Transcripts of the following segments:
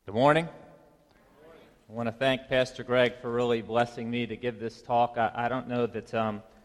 Good morning. I want to thank Pastor Greg for really blessing me to give this talk. I don't know that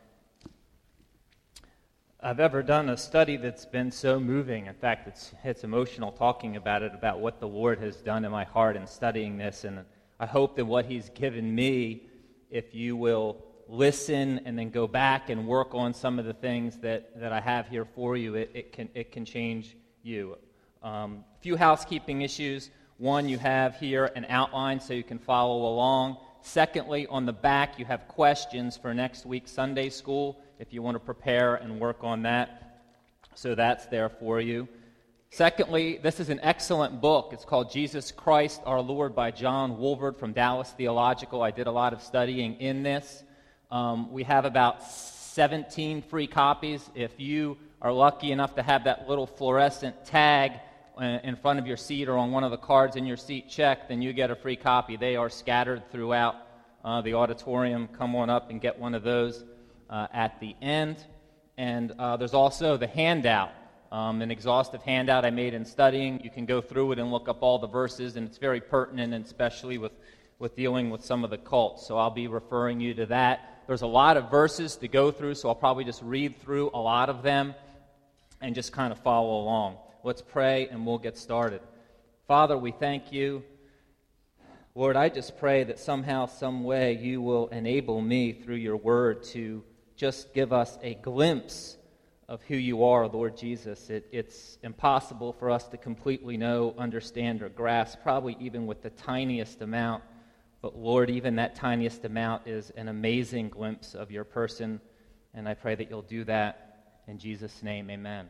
I've ever done a study that's been so moving. In fact, it's emotional talking about it, about what the Lord has done in my heart in studying this. And I hope that what He's given me, if you will listen and then go back and work on some of the things that I have here for you, it can change you. A few housekeeping issues. One, you have here an outline so you can follow along. Secondly, on the back, you have questions for next week's Sunday school if you want to prepare and work on that. So that's there for you. Secondly, this is an excellent book. It's called Jesus Christ, Our Lord by John Wolverd from Dallas Theological. I did a lot of studying in this. We have about 17 free copies. If you are lucky enough to have that little fluorescent tag in front of your seat or on one of the cards in your seat checked, then you get a free copy. They are scattered throughout the auditorium. Come on up and get one of those at the end. And there's also the handout, an exhaustive handout I made in studying. You can go through it and look up all the verses, and it's very pertinent, and especially with dealing with some of the cults. So I'll be referring you to that. There's a lot of verses to go through, so I'll probably just read through a lot of them and just kind of follow along. Let's pray and we'll get started. Father, we thank you. Lord, I just pray that somehow, some way, you will enable me through your word to just give us a glimpse of who you are, Lord Jesus. It's impossible for us to completely know, understand, or grasp, probably even with the tiniest amount. But Lord, even that tiniest amount is an amazing glimpse of your person, and I pray that you'll do that. In Jesus' name, amen.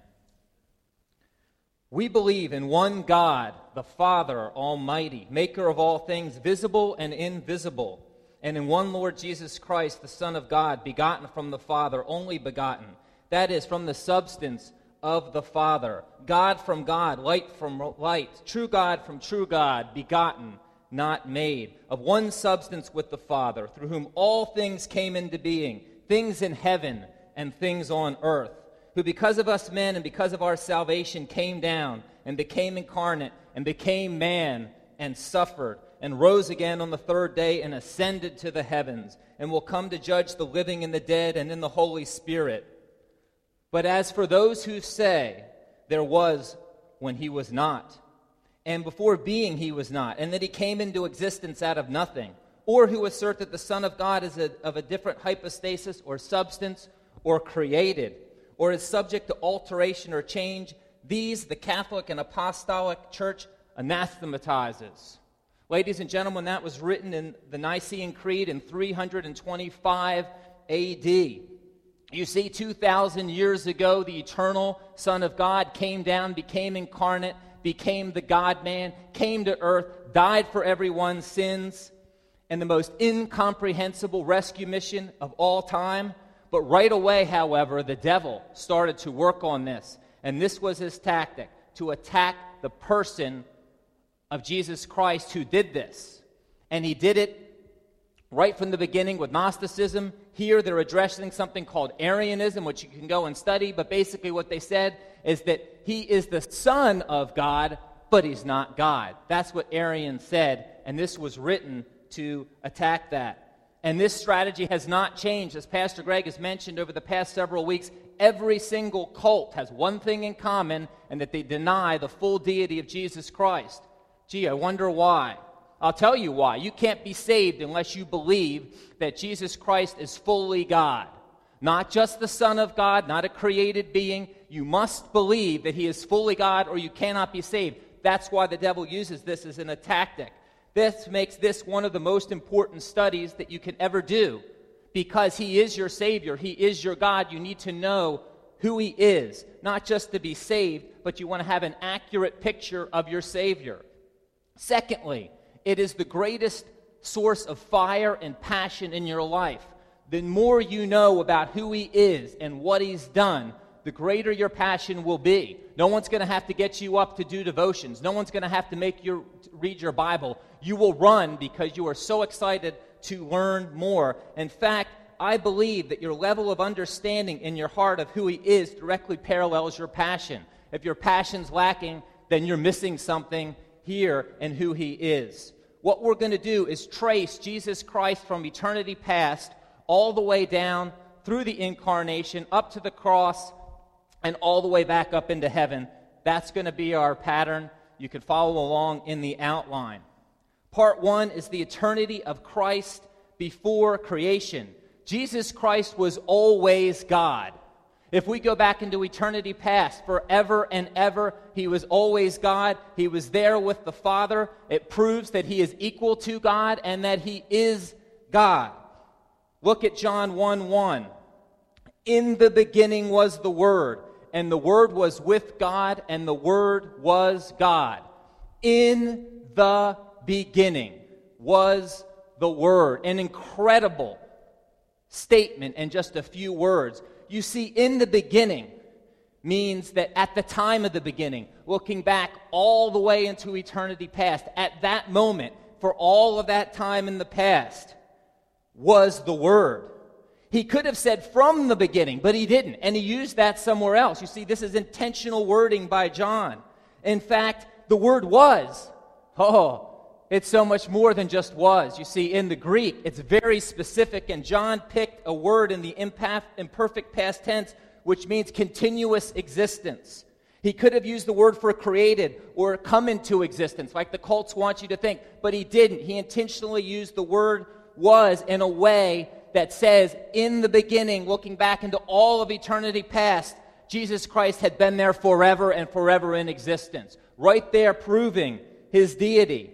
We believe in one God, the Father Almighty, maker of all things visible and invisible, and in one Lord Jesus Christ, the Son of God, begotten from the Father, only begotten, that is, from the substance of the Father, God from God, light from light, true God from true God, begotten, not made, of one substance with the Father, through whom all things came into being, things in heaven and things on earth, who because of us men and because of our salvation came down and became incarnate and became man and suffered and rose again on the third day and ascended to the heavens and will come to judge the living and the dead and in the Holy Spirit. But as for those who say, there was when he was not, and before being he was not, and that he came into existence out of nothing, or who assert that the Son of God is of a different hypostasis or substance or created, or is subject to alteration or change, these the Catholic and Apostolic Church anathematizes. Ladies and gentlemen, that was written in the Nicene Creed in 325 A.D. You see, 2,000 years ago, the eternal Son of God came down, became incarnate, became the God-man, came to earth, died for everyone's sins, and the most incomprehensible rescue mission of all time. But right away, however, the devil started to work on this. And this was his tactic, to attack the person of Jesus Christ who did this. And he did it right from the beginning with Gnosticism. Here they're addressing something called Arianism, which you can go and study. But basically what they said is that he is the Son of God, but he's not God. That's what Arians said. And this was written to attack that. And this strategy has not changed. As Pastor Greg has mentioned over the past several weeks, every single cult has one thing in common, and that they deny the full deity of Jesus Christ. Gee, I wonder why. I'll tell you why. You can't be saved unless you believe that Jesus Christ is fully God. Not just the Son of God, not a created being. You must believe that he is fully God, or you cannot be saved. That's why the devil uses this as a tactic. This makes this one of the most important studies that you can ever do, because he is your Savior, he is your God. You need to know who he is, not just to be saved, but you want to have an accurate picture of your Savior. Secondly, it is the greatest source of fire and passion in your life. The more you know about who he is and what he's done, the greater your passion will be. No one's going to have to get you up to do devotions. No one's going to have to make you read your Bible. You will run because you are so excited to learn more. In fact, I believe that your level of understanding in your heart of who he is directly parallels your passion. If your passion's lacking, then you're missing something. here and who he is. What we're going to do is trace Jesus Christ from eternity past all the way down through the incarnation, up to the cross, and all the way back up into heaven. That's going to be our pattern. You can follow along in the outline. Part 1 is the eternity of Christ before creation. Jesus Christ was always God. If we go back into eternity past, forever and ever, he was always God. He was there with the Father. It proves that he is equal to God and that he is God. Look at John 1:1. In the beginning was the Word, and the Word was with God, and the Word was God. In the beginning was the Word. An incredible statement in just a few words. You see, in the beginning means that at the time of the beginning, looking back all the way into eternity past, at that moment, for all of that time in the past, was the Word. He could have said from the beginning, but he didn't, and he used that somewhere else. You see, this is intentional wording by John. In fact, the word was. It's so much more than just was. You see, in the Greek, it's very specific, and John picked a word in the imperfect past tense, which means continuous existence. He could have used the word for created or come into existence, like the cults want you to think, but he didn't. He intentionally used the word was in a way that says, in the beginning, looking back into all of eternity past, Jesus Christ had been there forever and forever in existence. Right there proving his deity.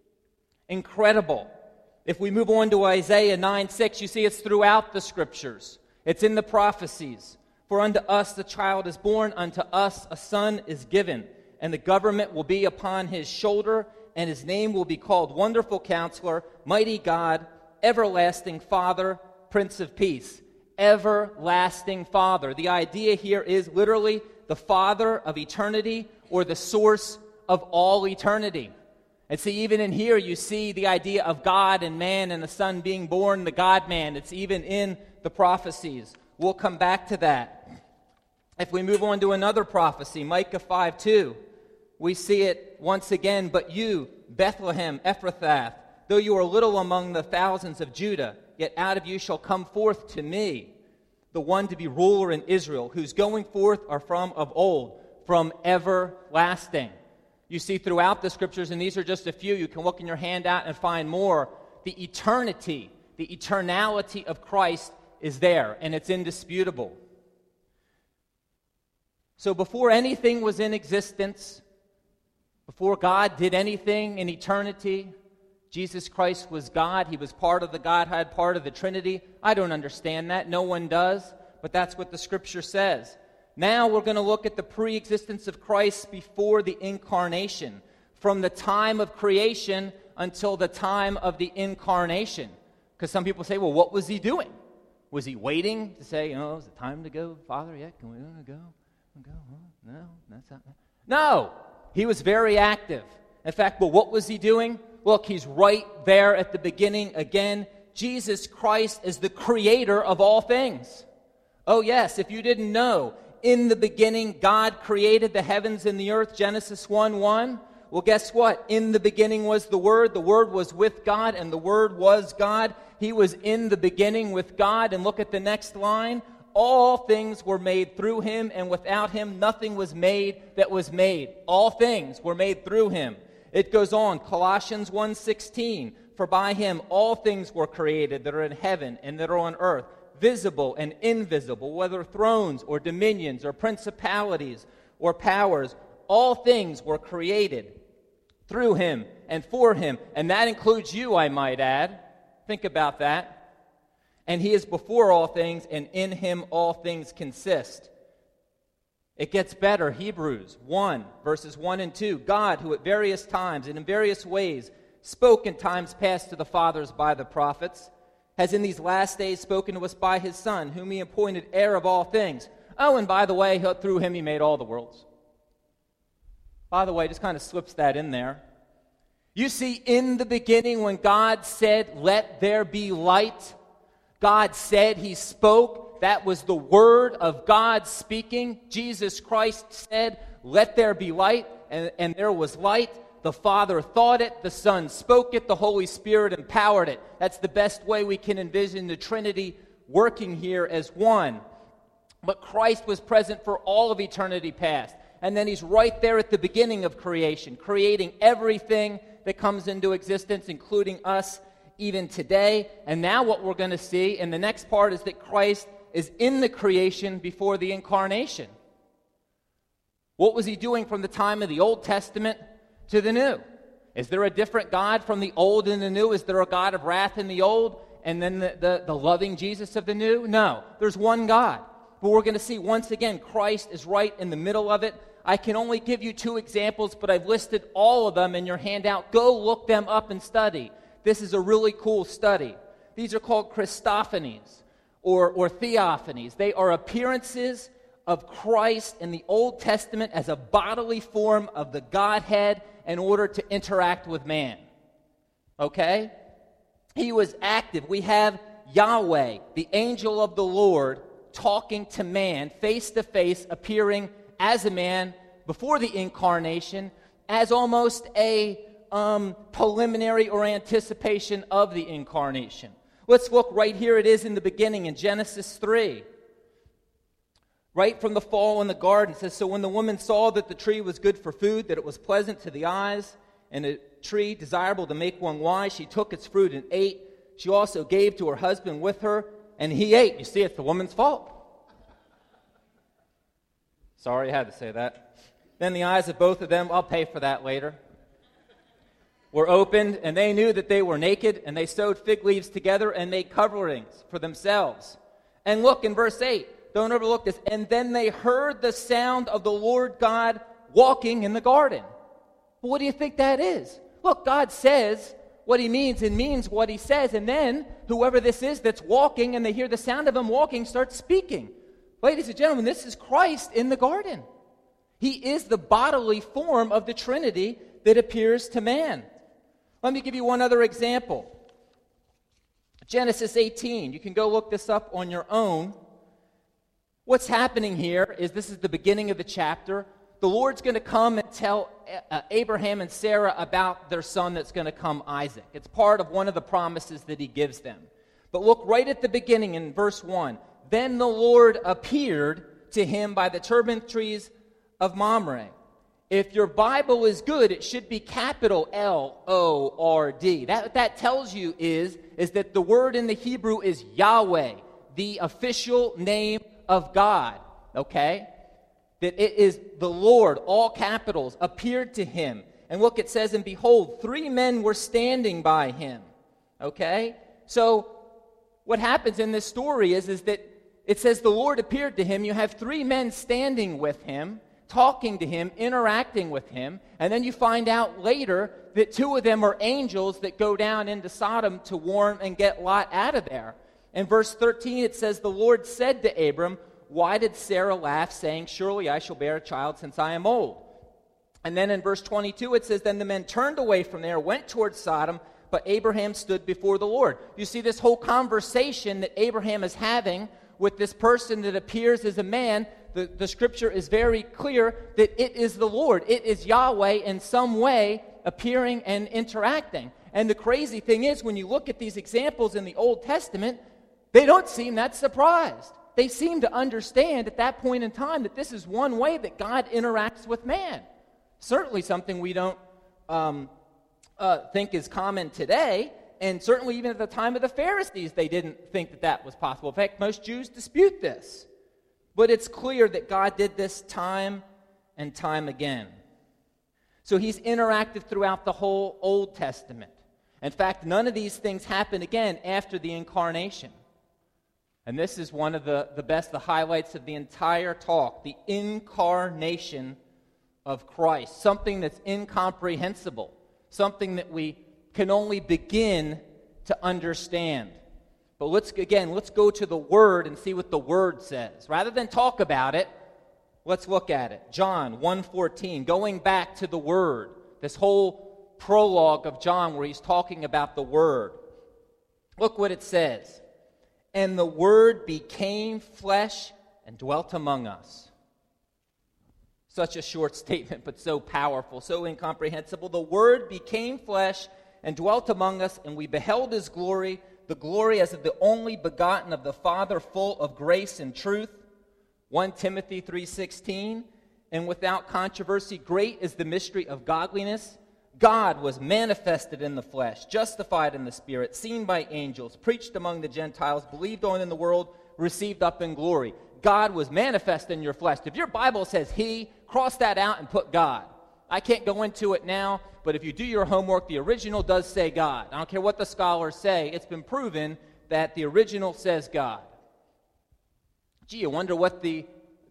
Incredible. If we move on to Isaiah 9:6, you see it's throughout the Scriptures. It's in the prophecies. For unto us the child is born, unto us a son is given, and the government will be upon his shoulder, and his name will be called Wonderful Counselor, Mighty God, Everlasting Father, Prince of Peace. Everlasting Father. The idea here is literally the Father of eternity or the source of all eternity. And see, even in here, you see the idea of God and man and the Son being born, the God-man. It's even in the prophecies. We'll come back to that. If we move on to another prophecy, Micah 5:2, we see it once again. But you, Bethlehem Ephrathah, though you are little among the thousands of Judah, yet out of you shall come forth to me the one to be ruler in Israel, whose going forth are from of old, from everlasting. You see throughout the Scriptures, and these are just a few, you can look in your handout and find more, the eternity, the eternality of Christ is there, and it's indisputable. So before anything was in existence, before God did anything in eternity, Jesus Christ was God. He was part of the Godhead, part of the Trinity. I don't understand that. No one does, but that's what the Scripture says. Now we're going to look at the pre-existence of Christ before the incarnation, from the time of creation until the time of the incarnation. Because some people say, well, what was he doing? Was he waiting to say, is it time to go, Father? Yeah, can we go? Go? No, that's not. No, he was very active. In fact, well, what was he doing? Look, he's right there at the beginning again. Jesus Christ is the creator of all things. Oh yes, if you didn't know, in the beginning God created the heavens and the earth, Genesis 1:1. Well, guess what? In the beginning was the Word was with God, and the Word was God. He was in the beginning with God, and look at the next line. All things were made through him, and without him nothing was made that was made. All things were made through him. It goes on, Colossians 1:16, for by him all things were created that are in heaven and that are on earth, visible and invisible, whether thrones or dominions or principalities or powers. All things were created through him and for him, and that includes you, I might add. Think about that. And he is before all things, and in him all things consist. It gets better. Hebrews 1, verses 1 and 2. God, who at various times and in various ways spoke in times past to the fathers by the prophets, has in these last days spoken to us by his Son, whom he appointed heir of all things. Oh, and by the way, through him he made all the worlds. By the way, just kind of slips that in there. You see, in the beginning when God said, let there be light, God said, he spoke. That was the word of God speaking. Jesus Christ said, let there be light, and there was light. The Father thought it, the Son spoke it, the Holy Spirit empowered it. That's the best way we can envision the Trinity working here as one. But Christ was present for all of eternity past. And then he's right there at the beginning of creation, creating everything that comes into existence, including us even today. And now what we're going to see in the next part is that Christ is in the creation before the incarnation. What was he doing from the time of the Old Testament to the New? Is there a different God from the Old and the New? Is there a God of wrath in the Old and then the loving Jesus of the New? No, there's one God. But we're going to see once again Christ is right in the middle of it. I can only give you 2 examples, but I've listed all of them in your handout. Go look them up and study. This is a really cool study. These are called Christophanies or theophanies. They are appearances of Christ in the Old Testament as a bodily form of the Godhead in order to interact with man. Okay? He was active. We have Yahweh, the angel of the Lord, talking to man face to face, appearing as a man before the incarnation, as almost a preliminary or anticipation of the incarnation. Let's look right here. It is in the beginning in Genesis 3. Right from the fall in the garden, it says, "So when the woman saw that the tree was good for food, that it was pleasant to the eyes, and a tree desirable to make one wise, she took its fruit and ate. She also gave to her husband with her, and he ate." You see, it's the woman's fault. Sorry, I had to say that. "Then the eyes of both of them," I'll pay for that later, "were opened, and they knew that they were naked, and they sewed fig leaves together and made coverings for themselves." And look in verse 8. Don't overlook this. "And then they heard the sound of the Lord God walking in the garden." Well, what do you think that is? Look, God says what he means and means what he says, and then whoever this is that's walking and they hear the sound of him walking starts speaking. Ladies and gentlemen, this is Christ in the garden. He is the bodily form of the Trinity that appears to man. Let me give you one other example. Genesis 18. You can go look this up on your own. What's happening here is this is the beginning of the chapter. The Lord's going to come and tell Abraham and Sarah about their son that's going to come, Isaac. It's part of one of the promises that he gives them. But look right at the beginning in verse 1. "Then the Lord appeared to him by the terebinth trees of Mamre." If your Bible is good, it should be capital L-O-R-D. What that tells you is that the word in the Hebrew is Yahweh, the official name of God, okay? That it is the Lord, all capitals, appeared to him. And look, it says, "And behold, 3 men were standing by him." Okay? So what happens in this story is that it says the Lord appeared to him. You have 3 men standing with him, talking to him, interacting with him. And then you find out later that 2 of them are angels that go down into Sodom to warn and get Lot out of there. In verse 13, it says, "The Lord said to Abram, why did Sarah laugh, saying, surely I shall bear a child since I am old?" And then in verse 22, it says, "Then the men turned away from there, went towards Sodom, but Abraham stood before the Lord." You see this whole conversation that Abraham is having with this person that appears as a man. The scripture is very clear that it is the Lord. It is Yahweh in some way appearing and interacting. And the crazy thing is, when you look at these examples in the Old Testament, they don't seem that surprised. They seem to understand at that point in time that this is one way that God interacts with man. Certainly something we don't think is common today, and certainly even at the time of the Pharisees, they didn't think that that was possible. In fact, most Jews dispute this. But it's clear that God did this time and time again. So he's interactive throughout the whole Old Testament. In fact, none of these things happen again after the incarnation. And this is one of the highlights of the entire talk, the incarnation of Christ, something that's incomprehensible, something that we can only begin to understand. But let's go to the Word and see what the Word says. Rather than talk about it, let's look at it. John 1:14, going back to the Word, this whole prologue of John where he's talking about the Word. Look what it says. "And the Word became flesh and dwelt among us." Such a short statement, but so powerful, so incomprehensible. The Word became flesh and dwelt among us, and we beheld his glory, the glory as of the only begotten of the Father, full of grace and truth. 1 Timothy 3:16, and without controversy, great is the mystery of godliness. God was manifested in the flesh, justified in the Spirit, seen by angels, preached among the Gentiles, believed on in the world, received up in glory. God was manifest in your flesh. If your Bible says he, cross that out and put God. I can't go into it now, but if you do your homework, the original does say God. I don't care what the scholars say. It's been proven that the original says God. Gee, I wonder what the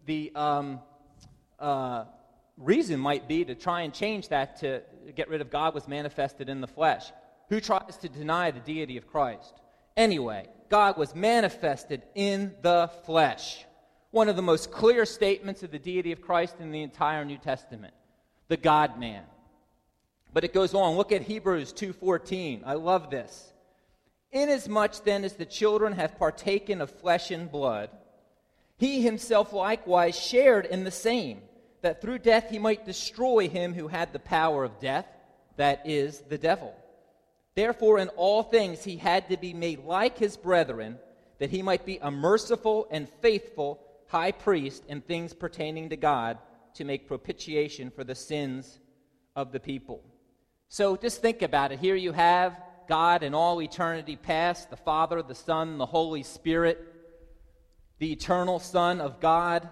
reason might be to try and change that to get rid of God was manifested in the flesh. Who tries to deny the deity of Christ? Anyway, God was manifested in the flesh. One of the most clear statements of the deity of Christ in the entire New Testament. The God-man. But it goes on. Look at Hebrews 2:14. I love this. Inasmuch then as the children have partaken of flesh and blood, he himself likewise shared in the same, that through death he might destroy him who had the power of death, that is, the devil. Therefore, in all things he had to be made like his brethren, that he might be a merciful and faithful high priest in things pertaining to God, to make propitiation for the sins of the people. So just think about it. Here you have God in all eternity past, the Father, the Son, the Holy Spirit, the eternal Son of God,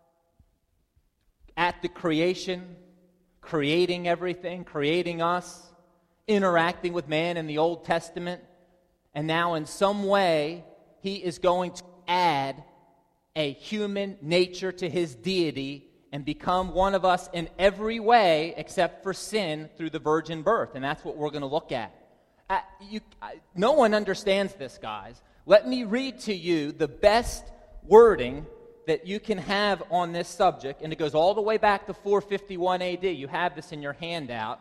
at the creation, creating everything, creating us, interacting with man in the Old Testament, and now in some way he is going to add a human nature to his deity and become one of us in every way except for sin through the virgin birth. And that's what we're going to look at. No one understands this, guys. Let me read to you the best wording that you can have on this subject, and it goes all the way back to 451 AD. You have this in your handout,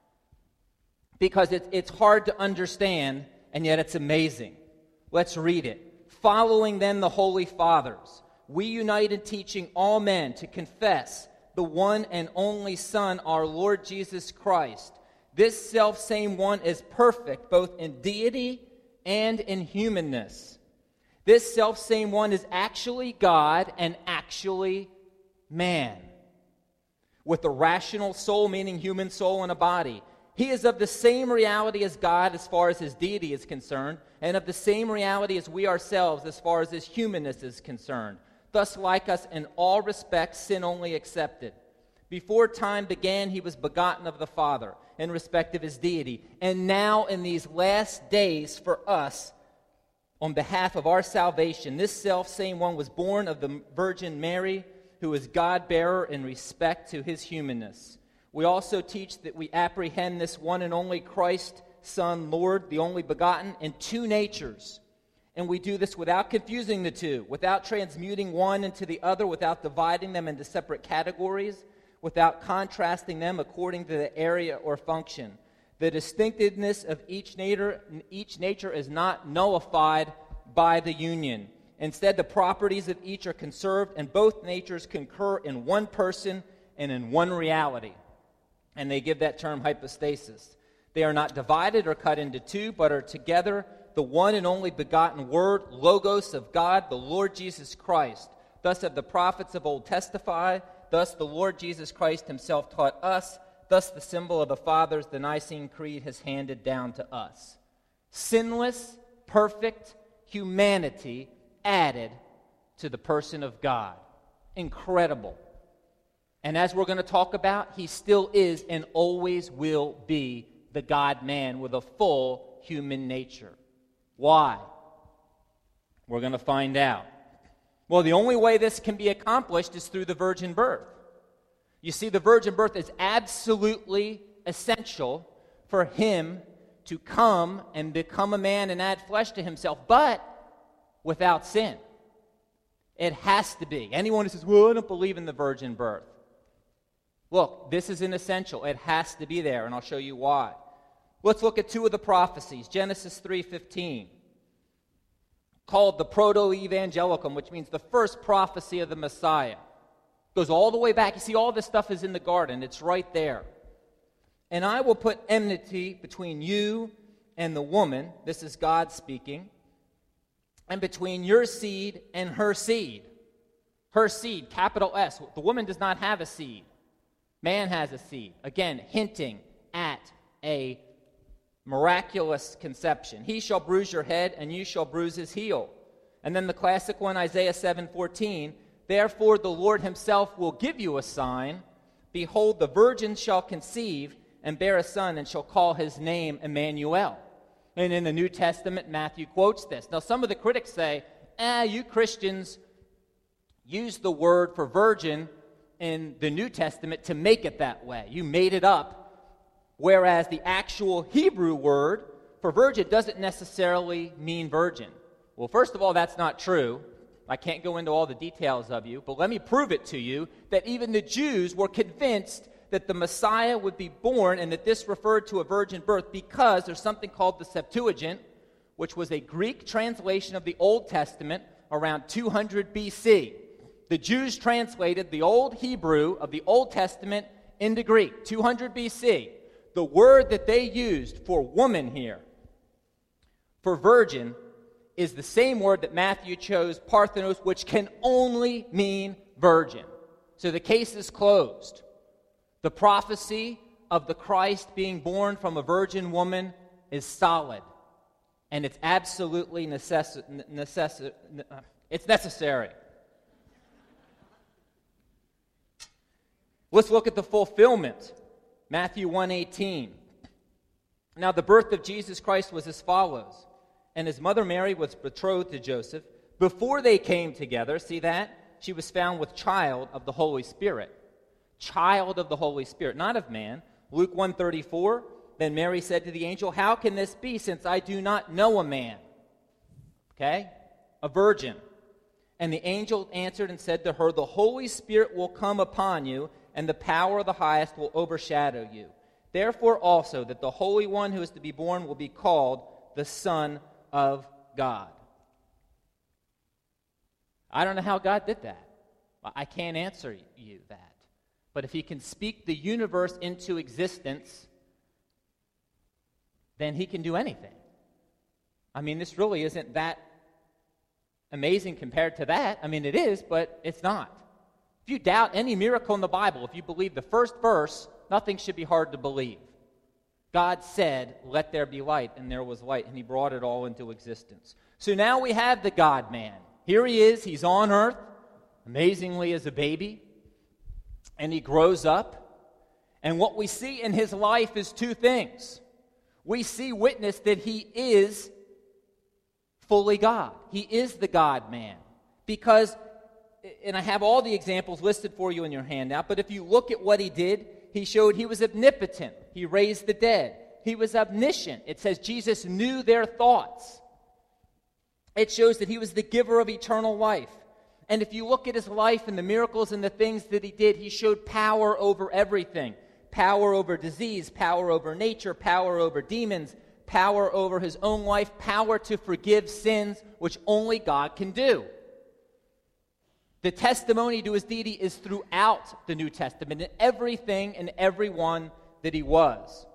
because it's hard to understand, and yet it's amazing. Let's read it. Following then the Holy Fathers, we unite in teaching all men to confess the one and only Son, our Lord Jesus Christ. This selfsame one is perfect both in deity and in humanness. This selfsame one is actually God and actually man, with a rational soul, meaning human soul, and a body. He is of the same reality as God as far as his deity is concerned, and of the same reality as we ourselves as far as his humanness is concerned. Thus, like us in all respects, sin only excepted. Before time began, he was begotten of the Father in respect of his deity. And now, in these last days, for us, on behalf of our salvation, this self-same one was born of the Virgin Mary, who is God-bearer in respect to his humanness. We also teach that we apprehend this one and only Christ, Son, Lord, the only begotten, in two natures. And we do this without confusing the two, without transmuting one into the other, without dividing them into separate categories, without contrasting them according to the area or function. The distinctiveness of each nature is not nullified by the union. Instead, the properties of each are conserved, and both natures concur in one person and in one reality. And they give that term hypostasis. They are not divided or cut into two, but are together the one and only begotten Word, Logos of God, the Lord Jesus Christ. Thus have the prophets of old testified. Thus the Lord Jesus Christ himself taught us. Thus the symbol of the fathers, the Nicene Creed, has handed down to us. Sinless, perfect humanity added to the person of God. Incredible. And as we're going to talk about, he still is and always will be the God-man with a full human nature. Why? We're going to find out. Well, the only way this can be accomplished is through the virgin birth. You see, the virgin birth is absolutely essential for him to come and become a man and add flesh to himself, but without sin. It has to be. Anyone who says, well, I don't believe in the virgin birth. Look, this is an essential. It has to be there, and I'll show you why. Let's look at two of the prophecies. Genesis 3:15, called the Proto-Evangelium, which means the first prophecy of the Messiah. Goes all the way back. You see, all this stuff is in the garden. It's right there. And I will put enmity between you and the woman. This is God speaking. And between your seed and her seed. Her seed, capital S. The woman does not have a seed. Man has a seed. Again, hinting at a miraculous conception. He shall bruise your head, and you shall bruise his heel. And then the classic one, Isaiah 7:14. Therefore the Lord himself will give you a sign. Behold, the virgin shall conceive and bear a son, and shall call his name Emmanuel. And in the New Testament, Matthew quotes this. Now, some of the critics say, you Christians use the word for virgin in the New Testament to make it that way. You made it up, whereas the actual Hebrew word for virgin doesn't necessarily mean virgin. Well, first of all, that's not true. I can't go into all the details of you, but let me prove it to you that even the Jews were convinced that the Messiah would be born and that this referred to a virgin birth because there's something called the Septuagint, which was a Greek translation of the Old Testament around 200 BC. The Jews translated the Old Hebrew of the Old Testament into Greek, 200 BC. The word that they used for woman here, for virgin, is the same word that Matthew chose, parthenos, which can only mean virgin. So the case is closed. The prophecy of the Christ being born from a virgin woman is solid. And it's absolutely necessary. Let's look at the fulfillment. Matthew 1:18. Now the birth of Jesus Christ was as follows. And his mother Mary was betrothed to Joseph. Before they came together, see that? She was found with child of the Holy Spirit. Child of the Holy Spirit, not of man. Luke 1:34, then Mary said to the angel, how can this be since I do not know a man? Okay? A virgin. And the angel answered and said to her, the Holy Spirit will come upon you, and the power of the highest will overshadow you. Therefore also that the Holy One who is to be born will be called the Son of God. I don't know how God did that. I can't answer you that. But if he can speak the universe into existence, then he can do anything. I mean, this really isn't that amazing compared to that. I mean, it is, but it's not. If you doubt any miracle in the Bible, if you believe the first verse, nothing should be hard to believe. God said, let there be light, and there was light, and he brought it all into existence. So now we have the God-man. Here he is, he's on earth, amazingly as a baby, and he grows up. And what we see in his life is two things. We see witness that he is fully God. He is the God-man. Because, and I have all the examples listed for you in your handout, but if you look at what he did, he showed he was omnipotent. He raised the dead. He was omniscient. It says Jesus knew their thoughts. It shows that he was the giver of eternal life. And if you look at his life and the miracles and the things that he did, he showed power over everything. Power over disease, power over nature, power over demons, power over his own life, power to forgive sins, which only God can do. The testimony to his deity is throughout the New Testament, in everything and everyone that he was.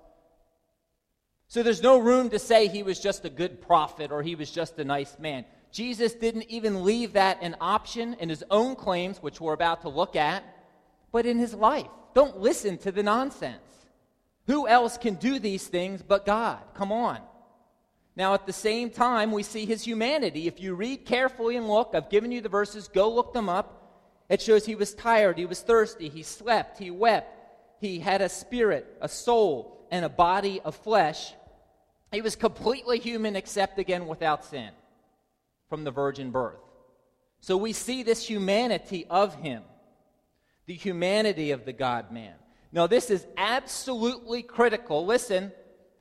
So there's no room to say he was just a good prophet or he was just a nice man. Jesus didn't even leave that an option in his own claims, which we're about to look at, but in his life. Don't listen to the nonsense. Who else can do these things but God? Come on. Now, at the same time, we see his humanity. If you read carefully and look, I've given you the verses, go look them up. It shows he was tired, he was thirsty, he slept, he wept. He had a spirit, a soul, and a body of flesh. He was completely human except, again, without sin from the virgin birth. So we see this humanity of him, the humanity of the God-man. Now, this is absolutely critical. Listen,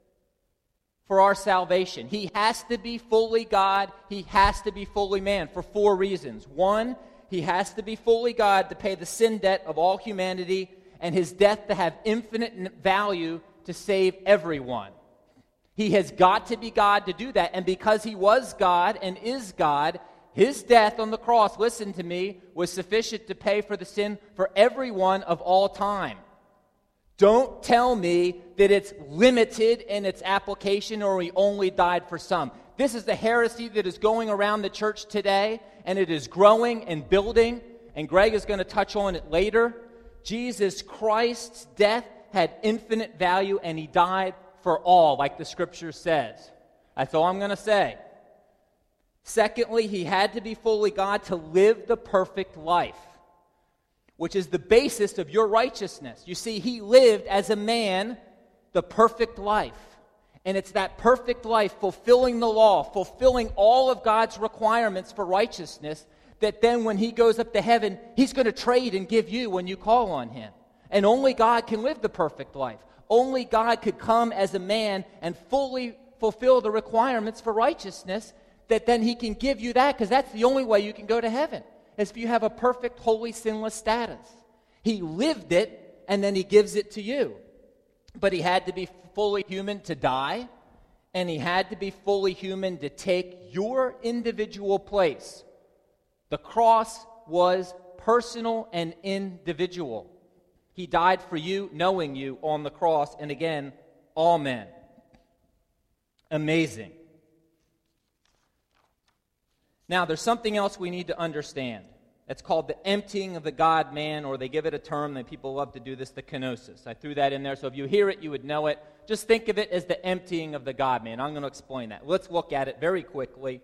for our salvation. He has to be fully God. He has to be fully man for 4 reasons. 1, he has to be fully God to pay the sin debt of all humanity, and his death to have infinite value to save everyone. He has got to be God to do that, and because he was God and is God, His death on the cross, listen to me, was sufficient to pay for the sin for everyone of all time. Don't tell me that it's limited in its application or he only died for some. This is the heresy that is going around the church today, and it is growing and building, and Greg is going to touch on it later. Jesus Christ's death had infinite value, and he died for all, like the scripture says. That's all I'm going to say. Secondly, he had to be fully God to live the perfect life, which is the basis of your righteousness. You see, he lived as a man the perfect life. And it's that perfect life, fulfilling the law, fulfilling all of God's requirements for righteousness, that then when he goes up to heaven, he's going to trade and give you when you call on him. And only God can live the perfect life. Only God could come as a man and fully fulfill the requirements for righteousness, that then he can give you that, because that's the only way you can go to heaven, is if you have a perfect, holy, sinless status. He lived it, and then he gives it to you. But he had to be fully human to die, and he had to be fully human to take your individual place. The cross was personal and individual. He died for you, knowing you on the cross, and again, all men. Amazing. Now, there's something else we need to understand. It's called the emptying of the God-man, or they give it a term that people love to do this, the kenosis. I threw that in there, so if you hear it, you would know it. Just think of it as the emptying of the God-man. I'm going to explain that. Let's look at it very quickly.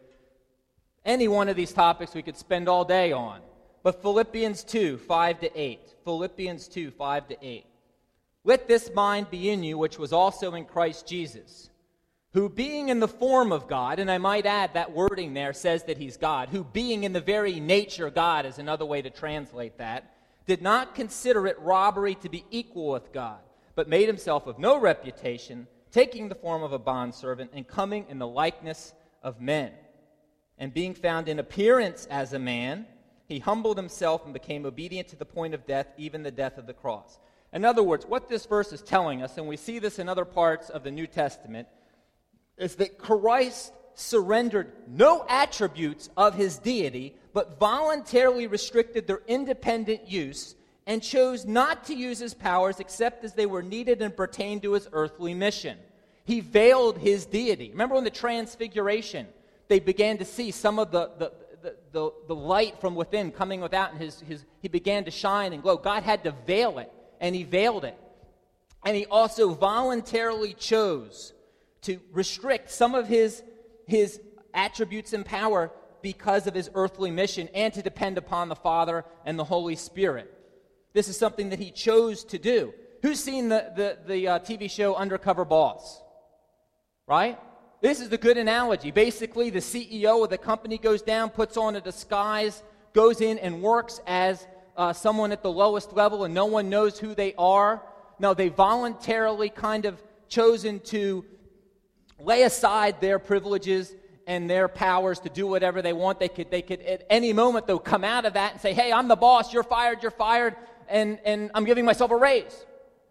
Any one of these topics we could spend all day on. But Philippians 2, 5-8. Philippians 2, 5-8. Let this mind be in you, which was also in Christ Jesus, who being in the form of God, and I might add that wording there says that he's God, who being in the very nature God is another way to translate that, did not consider it robbery to be equal with God, but made himself of no reputation, taking the form of a bondservant and coming in the likeness of men. And being found in appearance as a man, he humbled himself and became obedient to the point of death, even the death of the cross. In other words, what this verse is telling us, and we see this in other parts of the New Testament, is that Christ surrendered no attributes of his deity, but voluntarily restricted their independent use and chose not to use his powers except as they were needed and pertained to his earthly mission. He veiled his deity. Remember when the Transfiguration, they began to see some of the light from within coming without, and he began to shine and glow. God had to veil it, and he veiled it. And he also voluntarily chose to restrict some of his attributes and power because of his earthly mission, and to depend upon the Father and the Holy Spirit. This is something that he chose to do. Who's seen the TV show Undercover Boss? Right? This is the good analogy. Basically, the CEO of the company goes down, puts on a disguise, goes in and works as someone at the lowest level, and no one knows who they are. No, they voluntarily kind of chosen to lay aside their privileges and their powers to do whatever they want. They could at any moment, though, come out of that and say, hey, I'm the boss, you're fired, and I'm giving myself a raise.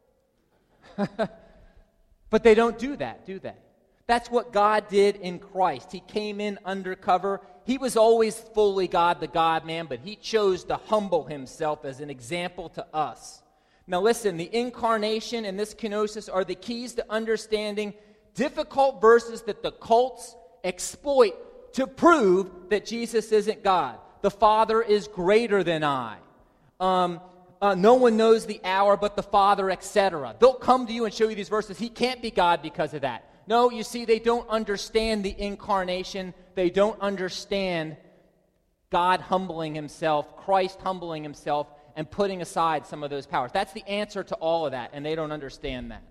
But they don't do that, do they? That's what God did in Christ. He came in undercover. He was always fully God, the God-man, but he chose to humble himself as an example to us. Now listen, the incarnation and this kenosis are the keys to understanding difficult verses that the cults exploit to prove that Jesus isn't God. The Father is greater than I. No one knows the hour but the Father, etc. They'll come to you and show you these verses. He can't be God because of that. No, you see, they don't understand the incarnation. They don't understand God humbling himself, Christ humbling himself, and putting aside some of those powers. That's the answer to all of that, and they don't understand that.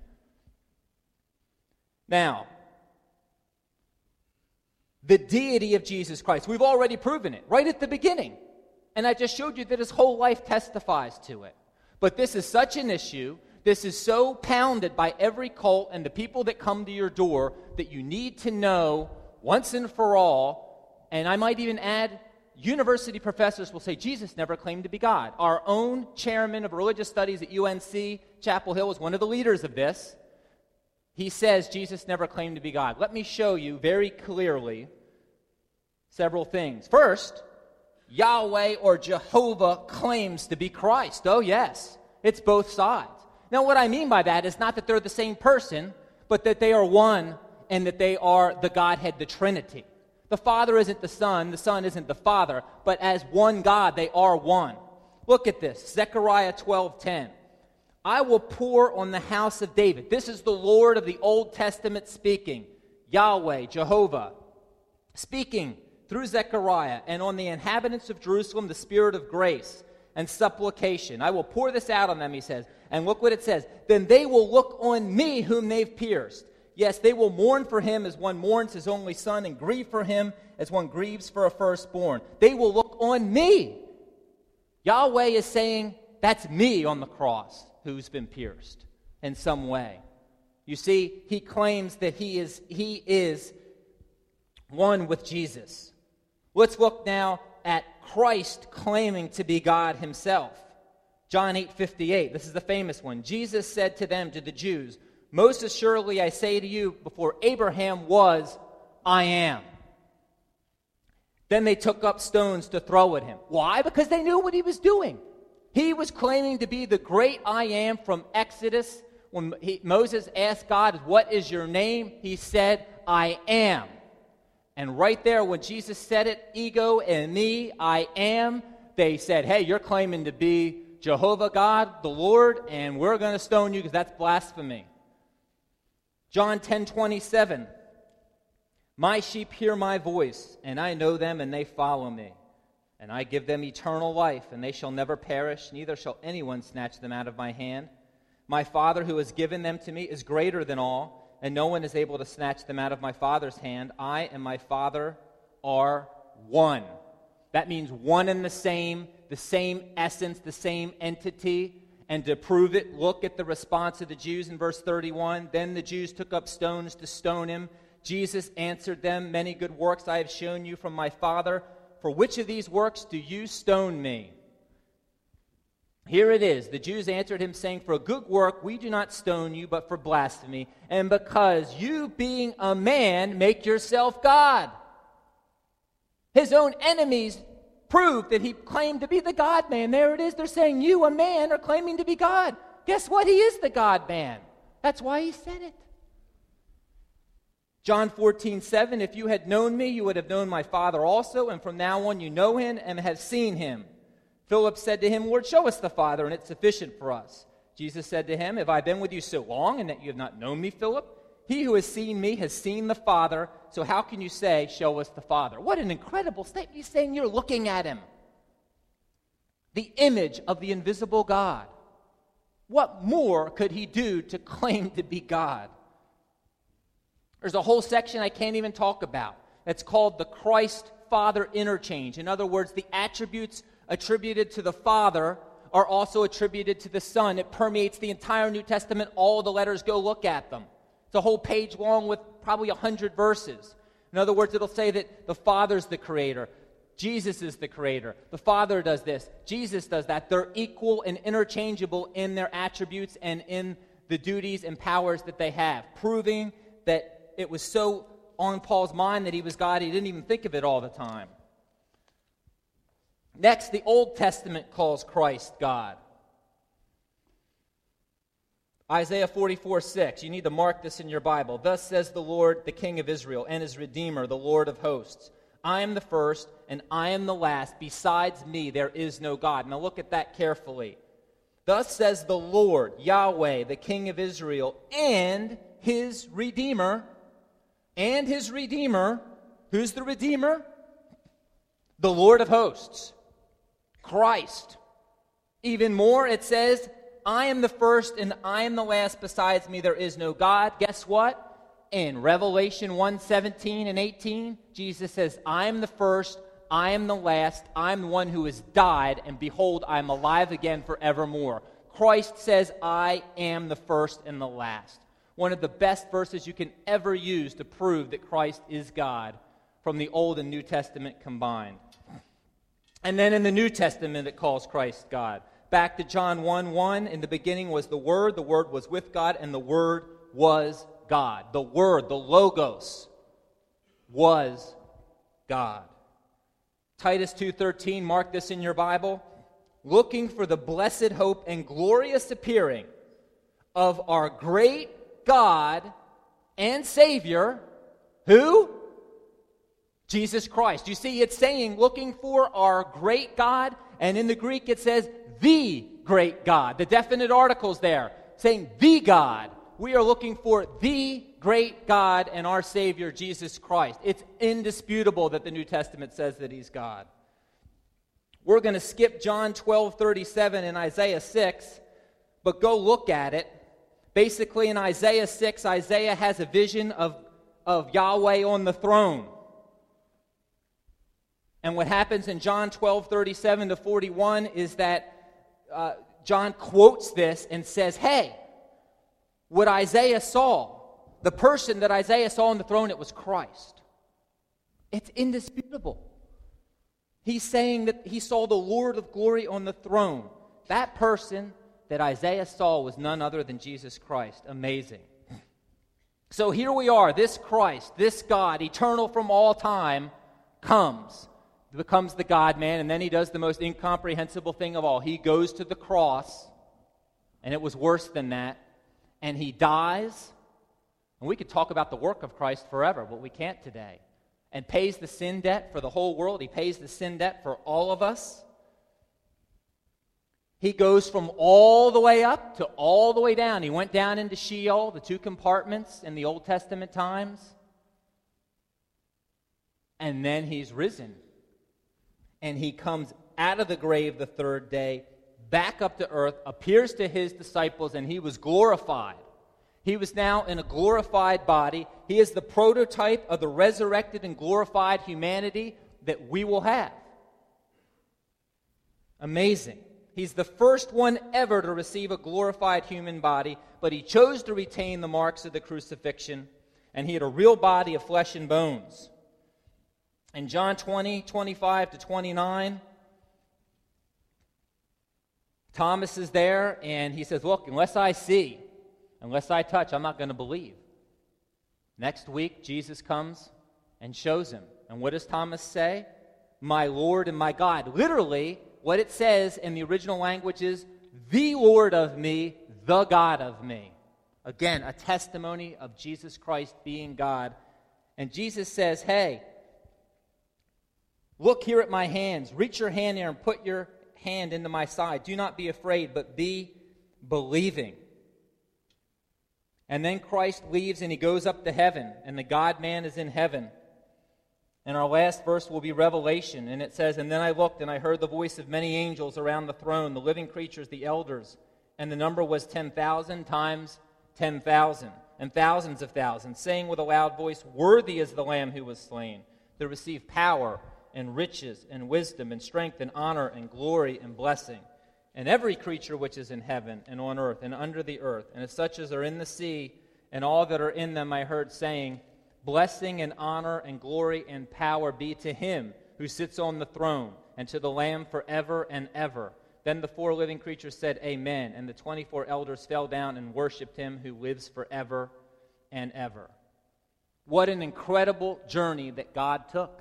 Now, the deity of Jesus Christ, we've already proven it right at the beginning. And I just showed you that his whole life testifies to it. But this is such an issue, this is so pounded by every cult and the people that come to your door, that you need to know once and for all, and I might even add, university professors will say Jesus never claimed to be God. Our own chairman of religious studies at UNC, Chapel Hill, is one of the leaders of this. He says Jesus never claimed to be God. Let me show you very clearly Several things. First, Yahweh or Jehovah claims to be Christ. Oh, yes. It's both sides. Now, what I mean by that is not that they're the same person, but that they are one and that they are the Godhead, the Trinity. The Father isn't the Son isn't the Father, but as one God, they are one. Look at this, Zechariah 12:10. I will pour on the house of David. This is the Lord of the Old Testament speaking, Yahweh, Jehovah, speaking through Zechariah, and on the inhabitants of Jerusalem the spirit of grace and supplication. I will pour this out on them, he says. And look what it says. Then they will look on me whom they've pierced. Yes, they will mourn for him as one mourns his only son, and grieve for him as one grieves for a firstborn. They will look on me. Yahweh is saying, that's me on the cross who's been pierced in some way. You see, he claims that he is one with Jesus. Let's look now at Christ claiming to be God himself. John 8:58, this is the famous one. Jesus said to them, to the Jews, most assuredly I say to you, before Abraham was, I am. Then they took up stones to throw at him. Why? Because they knew what he was doing. He was claiming to be the great I am from Exodus. When Moses asked God, what is your name? He said, I am. And right there, when Jesus said it, ego and me, I am, they said, hey, you're claiming to be Jehovah God, the Lord, and we're going to stone you because that's blasphemy. John 10:27, my sheep hear my voice, and I know them, and they follow me. And I give them eternal life, and they shall never perish, neither shall anyone snatch them out of my hand. My Father who has given them to me is greater than all, and no one is able to snatch them out of my Father's hand. I and my Father are one. That means one and the same essence, the same entity. And to prove it, look at the response of the Jews in verse 31. Then the Jews took up stones to stone him. Jesus answered them, many good works I have shown you from my Father. For which of these works do you stone me? Here it is. The Jews answered him, saying, for a good work we do not stone you, but for blasphemy, and because you, being a man, make yourself God. His own enemies proved that he claimed to be the God-man. There it is. They're saying, you, a man, are claiming to be God. Guess what? He is the God-man. That's why he said it. John 14:7, if you had known me, you would have known my Father also, and from now on you know him and have seen him. Philip said to him, Lord, show us the Father, and it's sufficient for us. Jesus said to him, have I been with you so long, and that you have not known me, Philip? He who has seen me has seen the Father, so how can you say, show us the Father? What an incredible statement. He's saying you're looking at him. The image of the invisible God. What more could he do to claim to be God? There's a whole section I can't even talk about. That's called the Christ-Father interchange. In other words, the attributes attributed to the Father are also attributed to the Son. It permeates the entire New Testament. All the letters, go look at them. It's a whole page long with probably 100 verses. In other words, it'll say that the Father's the creator. Jesus is the creator. The Father does this. Jesus does that. They're equal and interchangeable in their attributes and in the duties and powers that they have, proving that it was so on Paul's mind that he was God, he didn't even think of it all the time. Next, the Old Testament calls Christ God. Isaiah 44:6. You need to mark this in your Bible. Thus says the Lord, the King of Israel, and his Redeemer, the Lord of hosts. I am the first, and I am the last. Besides me, there is no God. Now look at that carefully. Thus says the Lord, Yahweh, the King of Israel, and his Redeemer. And his Redeemer. Who's the Redeemer? The Lord of hosts. Christ. Even more, it says, I am the first and I am the last. Besides me, there is no God. Guess what? In Revelation 1:17 and 18, Jesus says, I am the first, I am the last, I am the one who has died, and behold, I am alive again forevermore. Christ says, I am the first and the last. One of the best verses you can ever use to prove that Christ is God from the Old and New Testament combined. And then in the New Testament, it calls Christ God. Back to John 1:1, in the beginning was the Word was with God, and the Word was God. The Word, the Logos, was God. Titus 2:13, mark this in your Bible. Looking for the blessed hope and glorious appearing of our great God and Savior, who? Jesus Christ. You see, it's saying looking for our great God, and in the Greek it says the great God. The definite article's there, saying the God. We are looking for the great God and our Savior, Jesus Christ. It's indisputable that the New Testament says that He's God. We're going to skip John 12:37 and Isaiah 6, but go look at it. Basically, in Isaiah 6, Isaiah has a vision of Yahweh on the throne. And what happens in John 12:37 to 41 is that John quotes this and says, hey, what Isaiah saw, the person that Isaiah saw on the throne, it was Christ. It's indisputable. He's saying that he saw the Lord of glory on the throne. That person that Isaiah saw was none other than Jesus Christ. Amazing. So here we are, this Christ, this God, eternal from all time, becomes the God-man, and then he does the most incomprehensible thing of all. He goes to the cross, and it was worse than that, and he dies. And we could talk about the work of Christ forever, but we can't today. And pays the sin debt for the whole world. He pays the sin debt for all of us. He goes from all the way up to all the way down. He went down into Sheol, the two compartments in the Old Testament times. And then he's risen. And he comes out of the grave the third day, back up to earth, appears to his disciples, and he was glorified. He was now in a glorified body. He is the prototype of the resurrected and glorified humanity that we will have. Amazing. He's the first one ever to receive a glorified human body, but he chose to retain the marks of the crucifixion, and he had a real body of flesh and bones. In John 20:25 to 29, Thomas is there, and he says, look, unless I see, unless I touch, I'm not going to believe. Next week, Jesus comes and shows him. And what does Thomas say? My Lord and my God. Literally, what it says in the original language is, the Lord of me, the God of me. Again, a testimony of Jesus Christ being God. And Jesus says, hey, look here at my hands. Reach your hand here and put your hand into my side. Do not be afraid, but be believing. And then Christ leaves and he goes up to heaven, and the God-man is in heaven. And our last verse will be Revelation, and it says, and then I looked and I heard the voice of many angels around the throne, the living creatures, the elders, and the number was 10,000 times 10,000, and thousands of thousands, saying with a loud voice, worthy is the Lamb who was slain, to receive power and riches and wisdom and strength and honor and glory and blessing. And every creature which is in heaven and on earth and under the earth, and as such as are in the sea, and all that are in them, I heard saying, blessing and honor and glory and power be to him who sits on the throne, and to the Lamb forever and ever. Then the 4 living creatures said, amen. And the 24 elders fell down and worshipped him who lives forever and ever. What an incredible journey that God took.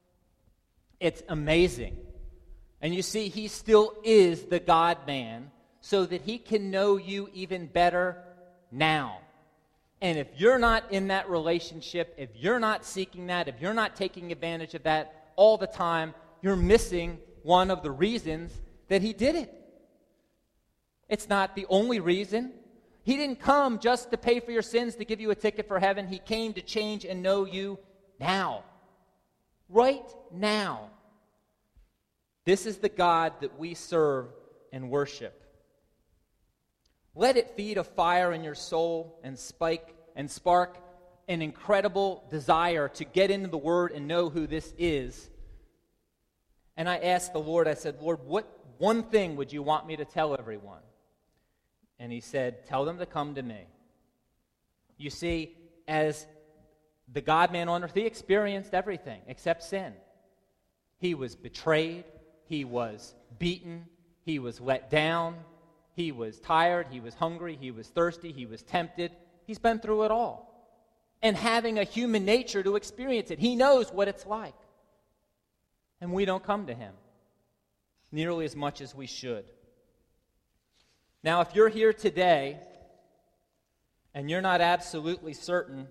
It's amazing. And you see, he still is the God-man, so that he can know you even better now. And if you're not in that relationship, if you're not seeking that, if you're not taking advantage of that all the time, you're missing one of the reasons that he did it. It's not the only reason. He didn't come just to pay for your sins, to give you a ticket for heaven. He came to change and know you now. Right now. This is the God that we serve and worship. Let it feed a fire in your soul and spark an incredible desire to get into the Word and know who this is. And I asked the Lord, I said, Lord, what one thing would you want me to tell everyone? And he said, tell them to come to me. You see, as the God-man on earth, he experienced everything except sin. He was betrayed. He was beaten. He was let down. He was tired. He was hungry. He was thirsty. He was tempted. He's been through it all. And having a human nature to experience it. He knows what it's like. And we don't come to him nearly as much as we should. Now, if you're here today and you're not absolutely certain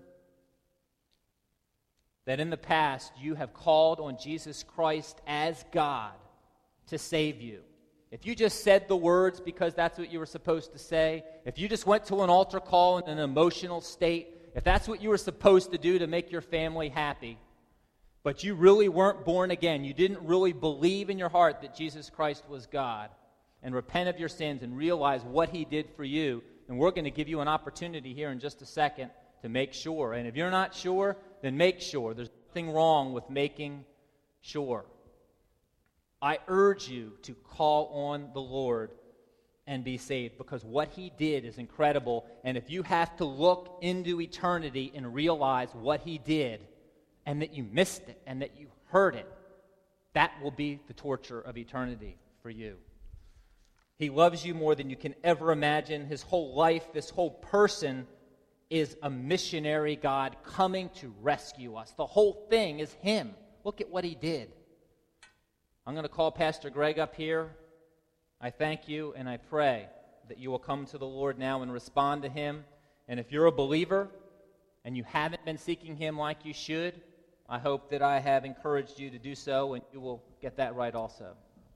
that in the past you have called on Jesus Christ as God to save you, if you just said the words because that's what you were supposed to say, if you just went to an altar call in an emotional state, if that's what you were supposed to do to make your family happy, but you really weren't born again, you didn't really believe in your heart that Jesus Christ was God, and repent of your sins and realize what he did for you, then we're going to give you an opportunity here in just a second to make sure. And if you're not sure, then make sure. There's nothing wrong with making sure. I urge you to call on the Lord and be saved, because what he did is incredible. And if you have to look into eternity and realize what he did and that you missed it and that you heard it, that will be the torture of eternity for you. He loves you more than you can ever imagine. His whole life, this whole person is a missionary God coming to rescue us. The whole thing is him. Look at what he did. I'm going to call Pastor Greg up here. I thank you and I pray that you will come to the Lord now and respond to him. And if you're a believer and you haven't been seeking him like you should, I hope that I have encouraged you to do so, and you will get that right also.